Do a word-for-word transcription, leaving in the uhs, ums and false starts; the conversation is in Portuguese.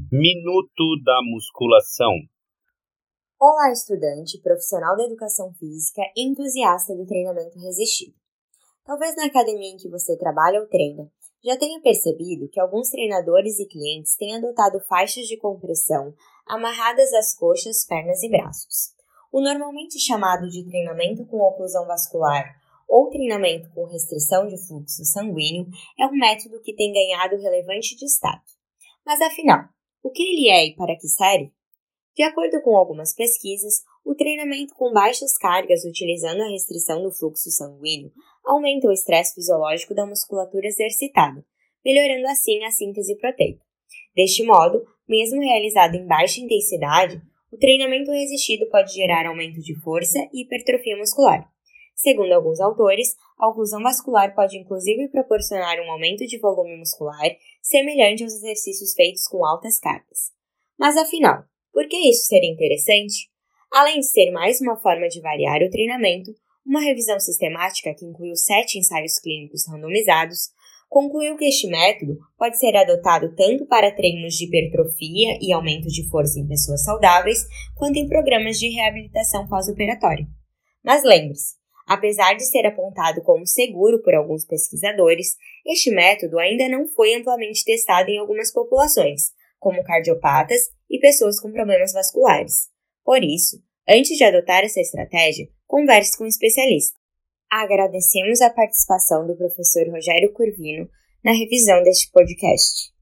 Minuto da musculação. Olá, estudante, profissional da educação física e entusiasta do treinamento resistido. Talvez na academia em que você trabalha ou treina, já tenha percebido que alguns treinadores e clientes têm adotado faixas de compressão amarradas às coxas, pernas e braços. O normalmente chamado de treinamento com oclusão vascular ou treinamento com restrição de fluxo sanguíneo é um método que tem ganhado relevante destaque. Mas afinal, o que ele é e para que serve? De acordo com algumas pesquisas, o treinamento com baixas cargas utilizando a restrição do fluxo sanguíneo aumenta o estresse fisiológico da musculatura exercitada, melhorando assim a síntese proteica. Deste modo, mesmo realizado em baixa intensidade, o treinamento resistido pode gerar aumento de força e hipertrofia muscular. Segundo alguns autores, a oclusão vascular pode inclusive proporcionar um aumento de volume muscular semelhante aos exercícios feitos com altas cargas. Mas afinal, por que isso seria interessante? Além de ser mais uma forma de variar o treinamento, uma revisão sistemática que incluiu sete ensaios clínicos randomizados concluiu que este método pode ser adotado tanto para treinos de hipertrofia e aumento de força em pessoas saudáveis, quanto em programas de reabilitação pós-operatória. Mas lembre-se, apesar de ser apontado como seguro por alguns pesquisadores, este método ainda não foi amplamente testado em algumas populações, como cardiopatas e pessoas com problemas vasculares. Por isso, antes de adotar essa estratégia, converse com um especialista. Agradecemos a participação do professor Rogério Curvino na revisão deste podcast.